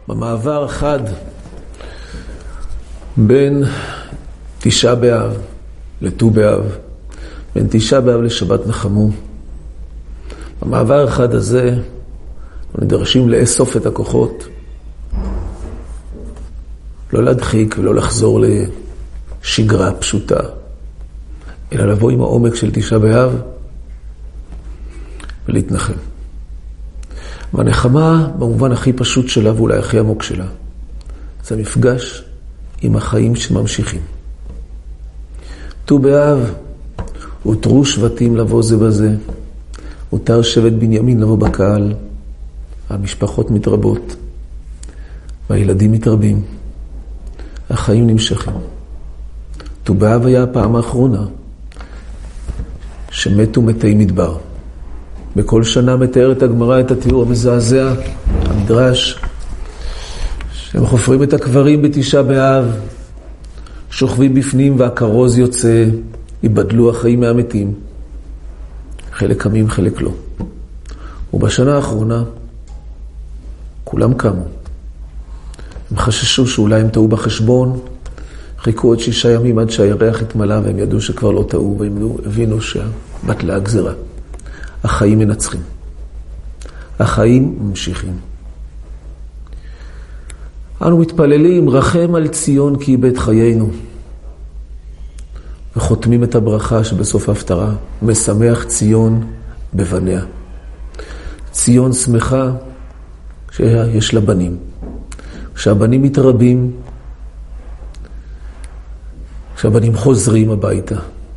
במעבר אחד בין תשעה באב לט"ו באב, בין תשעה באב לשבת נחמו. במעבר אחד הזה נדרשים לאסוף את הכוחות, לא להדחיק ולא לחזור לשגרה פשוטה, אלא לבוא עם העומק של תשעה באב ולהתנחם. והנחמה במובן הכי פשוט שלה ואולי הכי עמוק שלה, זה המפגש עם החיים שממשיכים. ט"ו באב הותרו שבטים לבוא זה בזה, הותר שבט בנימין לבוא בקהל, המשפחות מתרבות, והילדים מתרבים, החיים נמשכים. ט"ו באב היה הפעם האחרונה שמתו מתי מדבר. בכל שנה מתארת הגמרא את התיאור המזעזע, המדרש, שהם חופרים את הקברים בתשעה באב, שוכבים בפנים והכרוז יוצא, ייבדלו החיים מהמתים. חלק קמים, חלק לא. ובשנה האחרונה כולם קמו. הם חששו שאולי הם טעו בחשבון, חיכו עוד 6 ימים עד שהירח התמלא, והם ידעו שכבר לא טעו, והם הבינו שבטלה הגזרה. החיים מנצחים. החיים ממשיכים. אנו מתפללים, רחם על ציון כי איבד חיינו. וחותמים את הברכה שבסוף ההפטרה, משמח ציון בבניה. ציון שמחה שיש לה בנים. כשהבנים מתרבים, כשהבנים חוזרים הביתה.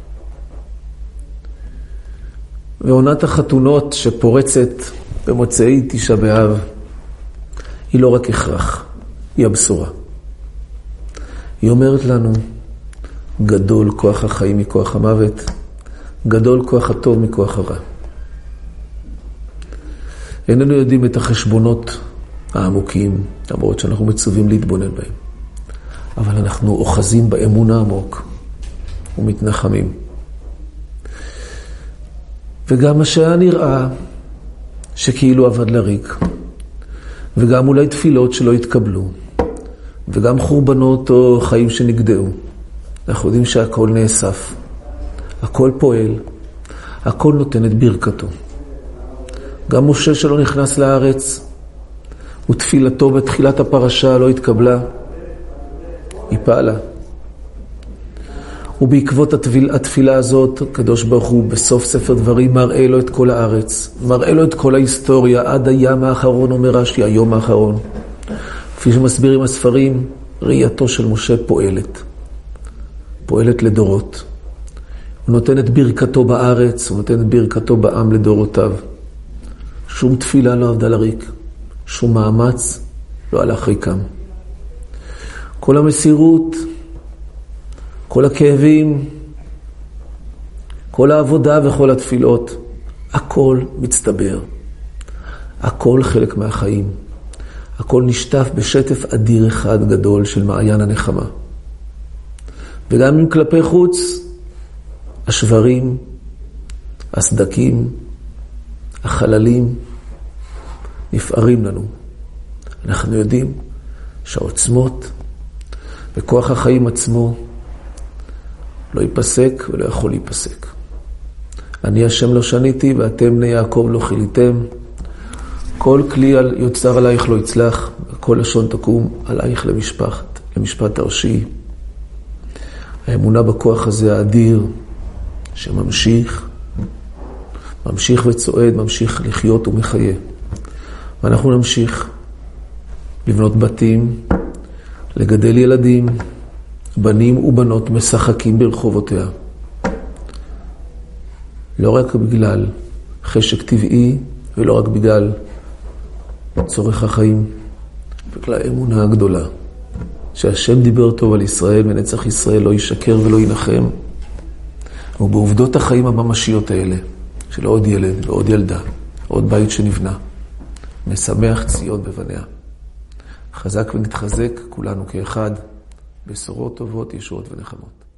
ועונת החתונות שפורצת במוצאי תשעה באב, היא לא רק הכרח, היא הבשורה. היא אומרת לנו, גדול כוח החיים מכוח המוות, גדול כוח הטוב מכוח הרע. איננו יודעים את החשבונות העמוקים, למרות שאנחנו מצווים להתבונן בהם. אבל אנחנו אוחזים באמון העמוק ומתנחמים. וגם מה שהיה נראה שכאילו עבד לריק, וגם אולי תפילות שלא התקבלו, וגם חורבנות או חיים שנגדעו, אנחנו יודעים שהכל נאסף, הכל פועל, הכל נותן את ברכתו. גם משה שלא נכנס לארץ, ותפילתו בתחילת הפרשה לא התקבלה, היא פעלה. ובעקבות התפילה הזאת, הקדוש ברוך הוא בסוף ספר דברים מראה לו את כל הארץ, מראה לו את כל ההיסטוריה, עד הים האחרון, אומר רש"י, היום האחרון. כפי שמסבירים הספרים, ראייתו של משה פועלת לדורות. הוא נותן את ברכתו בארץ, הוא נותן את ברכתו בעם לדורותיו. שום תפילה לא עבדה לריק, שום מאמץ לא הלך ריקם. כל המסירות, כל הכאבים, כל העבודה וכל התפילות, הכל מצטבר. הכל חלק מהחיים. הכל נשטף בשטף אדיר אחד גדול של מעיין הנחמה. וגם אם כלפי חוץ, השברים, הסדקים, החללים, נפערים לנו. אנחנו יודעים שהעוצמות וכוח החיים עצמו לא ייפסק ולא יכול להיפסק. אני השם לא שניתי ואתם בני יעקב לא חיליתם. כל כלי יוצר עלייך לא יצלח, כל לשון תקום עלייך למשפט תרשי. האמונה בכוח הזה האדיר שממשיך וצועד, ממשיך לחיות ומחיה. ואנחנו נמשיך לבנות בתים, לגדל ילדים, בנים ובנות משחקים ברחובותיה. לא רק בגלל חשק טבעי, ולא רק בגלל צורך החיים, בגלל האמונה הגדולה, שהשם דיבר טוב על ישראל, ונצח ישראל לא ישקר ולא ינחם. ובעובדות החיים הממשיות האלה, של עוד ילד ועוד ילדה, עוד בית שנבנה, משמח ציון בבניה. חזק ונתחזק כולנו כאחד, בשורות טובות, ישועות ונחמות.